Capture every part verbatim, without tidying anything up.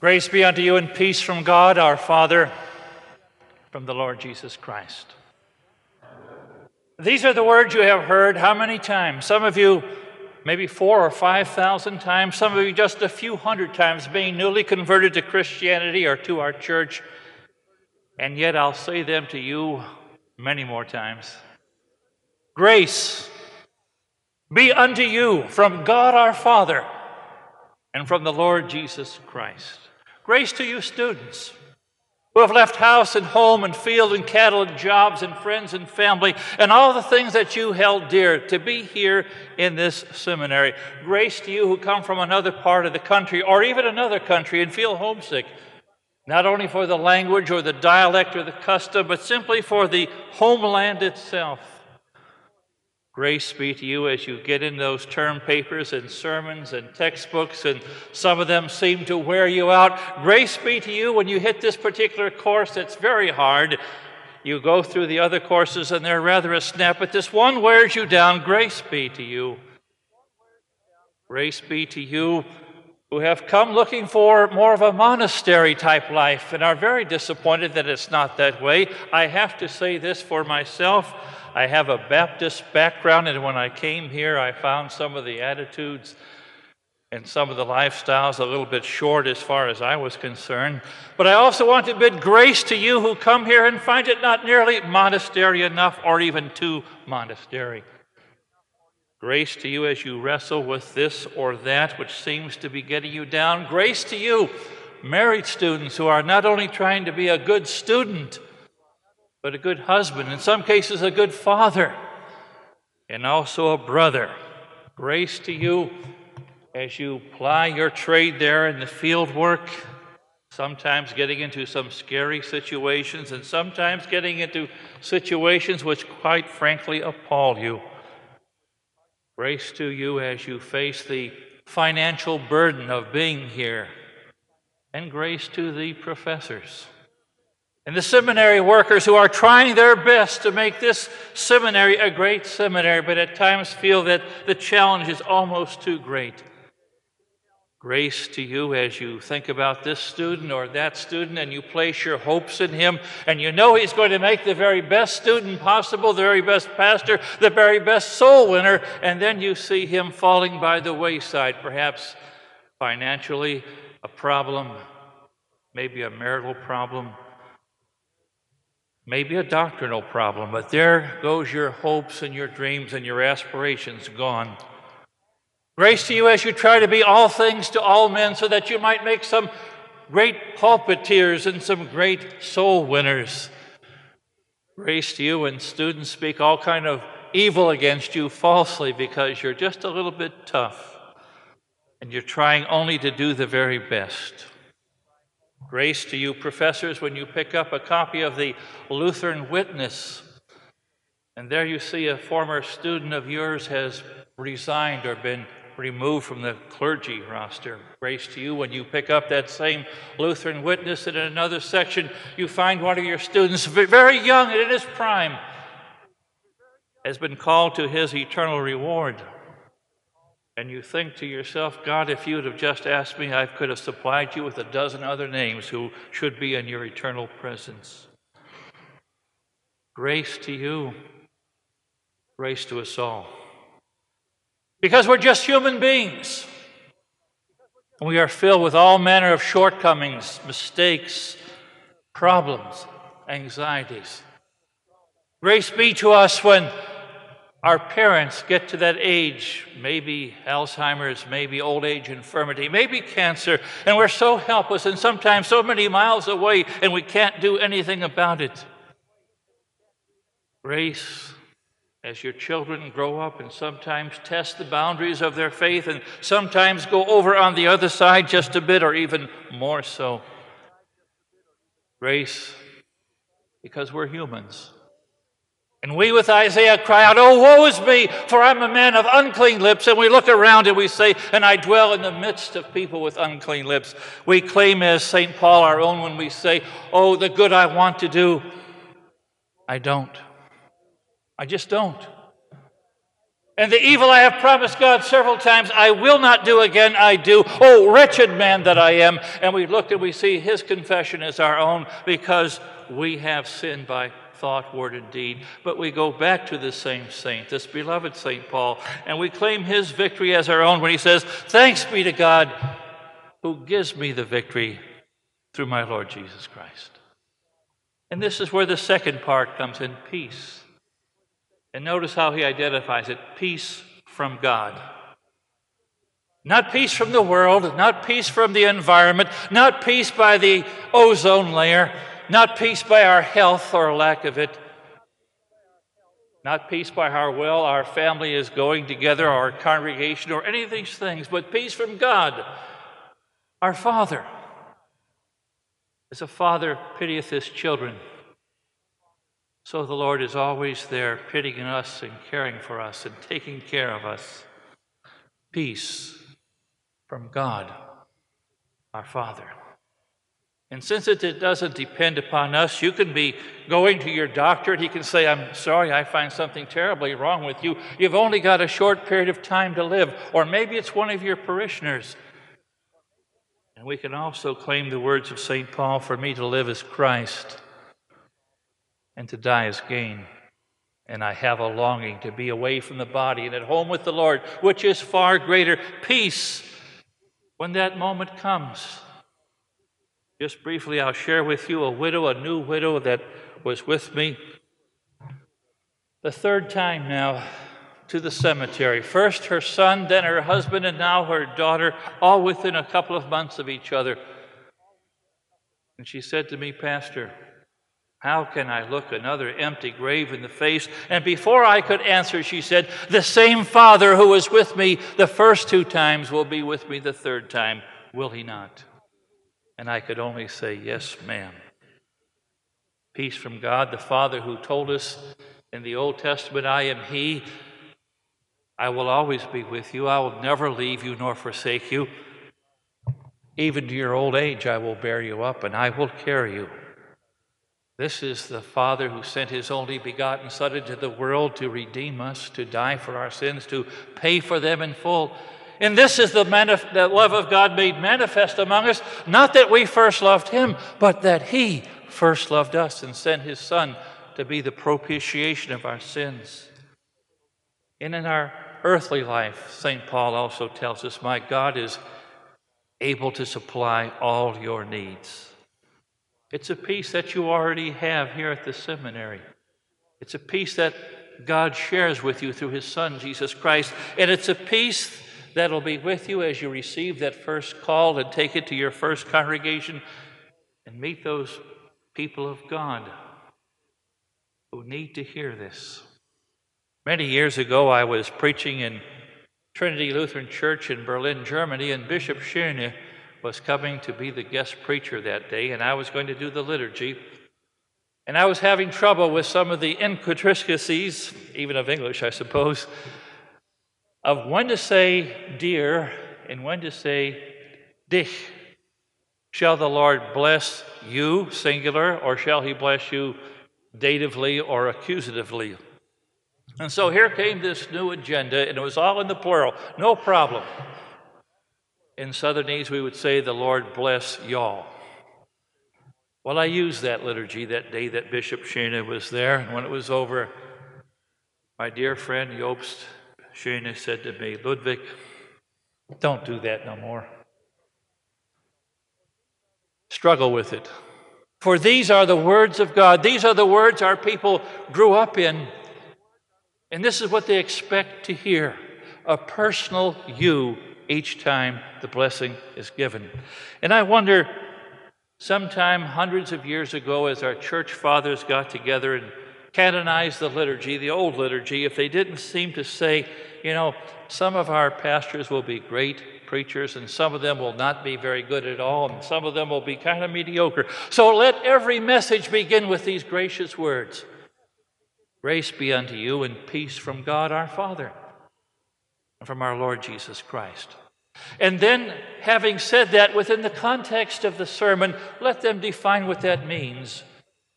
Grace be unto you and peace from God our Father, from the Lord Jesus Christ. These are the words you have heard how many times? Some of you maybe four or five thousand times, some of you just a few hundred times, being newly converted to Christianity or to our church. And yet I'll say them to you many more times. Grace be unto you from God our Father and from the Lord Jesus Christ. Grace to you students who have left house and home and field and cattle and jobs and friends and family and all the things that you held dear to be here in this seminary. Grace to you who come from another part of the country or even another country and feel homesick, not only for the language or the dialect or the custom, but simply for the homeland itself. Grace be to you as you get in those term papers and sermons and textbooks, and some of them seem to wear you out. Grace be to you when you hit this particular course that's very hard. You go through the other courses and they're rather a snap, but this one wears you down. Grace be to you. Grace be to you who have come looking for more of a monastery-type life and are very disappointed that it's not that way. I have to say this for myself. I have a Baptist background, and when I came here, I found some of the attitudes and some of the lifestyles a little bit short as far as I was concerned. But I also want to bid grace to you who come here and find it not nearly monastery enough or even too monastery. Grace to you as you wrestle with this or that which seems to be getting you down. Grace to you, married students who are not only trying to be a good student, but a good husband, in some cases a good father, and also a brother. Grace to you as you ply your trade there in the field work, sometimes getting into some scary situations and sometimes getting into situations which quite frankly appall you. Grace to you as you face the financial burden of being here, and grace to the professors and the seminary workers who are trying their best to make this seminary a great seminary, but at times feel that the challenge is almost too great. Grace to you as you think about this student or that student and you place your hopes in him and you know he's going to make the very best student possible, the very best pastor, the very best soul winner, and then you see him falling by the wayside, perhaps financially a problem, maybe a marital problem, maybe a doctrinal problem, but there goes your hopes and your dreams and your aspirations gone. Grace to you as you try to be all things to all men so that you might make some great pulpiteers and some great soul winners. Grace to you when students speak all kind of evil against you falsely because you're just a little bit tough and you're trying only to do the very best. Grace to you, professors, when you pick up a copy of the Lutheran Witness, and there you see a former student of yours has resigned or been removed from the clergy roster. Grace to you when you pick up that same Lutheran Witness, and in another section you find one of your students, very young and in his prime, has been called to his eternal reward. And you think to yourself, God, if you would have just asked me, I could have supplied you with a dozen other names who should be in your eternal presence. Grace to you, grace to us all. Because we're just human beings. And we are filled with all manner of shortcomings, mistakes, problems, anxieties. Grace be to us when our parents get to that age, maybe Alzheimer's, maybe old age infirmity, maybe cancer, and we're so helpless and sometimes so many miles away and we can't do anything about it. Grace as your children grow up and sometimes test the boundaries of their faith and sometimes go over on the other side just a bit or even more so. Grace because we're humans. And we with Isaiah cry out, "Oh, woe is me, for I'm a man of unclean lips." And we look around and we say, "And I dwell in the midst of people with unclean lips." We claim as Saint Paul our own when we say, "Oh, the good I want to do, I don't. I just don't." And the evil I have promised God several times, I will not do again, I do. Oh, wretched man that I am. And we look and we see his confession is our own because we have sinned by thought, word, and deed. But we go back to this same saint, this beloved Saint Paul, and we claim his victory as our own when he says, thanks be to God who gives me the victory through my Lord Jesus Christ. And this is where the second part comes in, peace. And notice how he identifies it, peace from God. Not peace from the world, not peace from the environment, not peace by the ozone layer, not peace by our health or lack of it, not peace by how well our family is going together, our congregation, or any of these things, but peace from God, our Father. As a father pitieth his children, so the Lord is always there pitying us and caring for us and taking care of us. Peace from God, our Father. And since it doesn't depend upon us, you can be going to your doctor and he can say, I'm sorry, I find something terribly wrong with you. You've only got a short period of time to live. Or maybe it's one of your parishioners. And we can also claim the words of Saint Paul, for me to live is Christ, and to die is gain. And I have a longing to be away from the body and at home with the Lord, which is far greater peace when that moment comes. Just briefly, I'll share with you a widow, a new widow that was with me the third time now to the cemetery. First her son, then her husband, and now her daughter, all within a couple of months of each other. And she said to me, Pastor, how can I look another empty grave in the face? And before I could answer, she said, the same Father who was with me the first two times will be with me the third time, will he not? And I could only say, yes, ma'am. Peace from God, the Father who told us in the Old Testament, I am he. I will always be with you. I will never leave you nor forsake you. Even to your old age I will bear you up, and I will carry you. This is the Father who sent his only begotten Son into the world to redeem us, to die for our sins, to pay for them in full. And this is the, manif- the love of God made manifest among us, not that we first loved him, but that he first loved us and sent his Son to be the propitiation of our sins. And in our earthly life, Saint Paul also tells us, my God is able to supply all your needs. It's a peace that you already have here at the seminary. It's a peace that God shares with you through his Son, Jesus Christ. And it's a peace that'll be with you as you receive that first call and take it to your first congregation and meet those people of God who need to hear this. Many years ago, I was preaching in Trinity Lutheran Church in Berlin, Germany, and Bishop Schöne was coming to be the guest preacher that day, and I was going to do the liturgy. And I was having trouble with some of the intricacies, even of English, I suppose, of when to say dear and when to say dich. Shall the Lord bless you, singular, or shall he bless you datively or accusatively? And so here came this new agenda, and it was all in the plural, no problem. In Southernese, we would say, the Lord bless y'all. Well, I used that liturgy that day that Bishop Schöne was there, and when it was over, my dear friend Jobst Schöne said to me, Ludwig, don't do that no more. Struggle with it. For these are the words of God. These are the words our people grew up in. And this is what they expect to hear, a personal you each time the blessing is given. And I wonder, sometime hundreds of years ago, as our church fathers got together and canonized the liturgy, the old liturgy, if they didn't seem to say, you know, some of our pastors will be great preachers and some of them will not be very good at all and some of them will be kind of mediocre. So let every message begin with these gracious words. Grace be unto you and peace from God our Father and from our Lord Jesus Christ. And then, having said that within the context of the sermon, let them define what that means.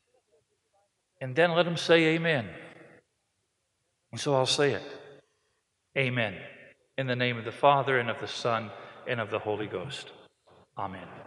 And then let them say amen. And so I'll say it. Amen. In the name of the Father, and of the Son, and of the Holy Ghost. Amen.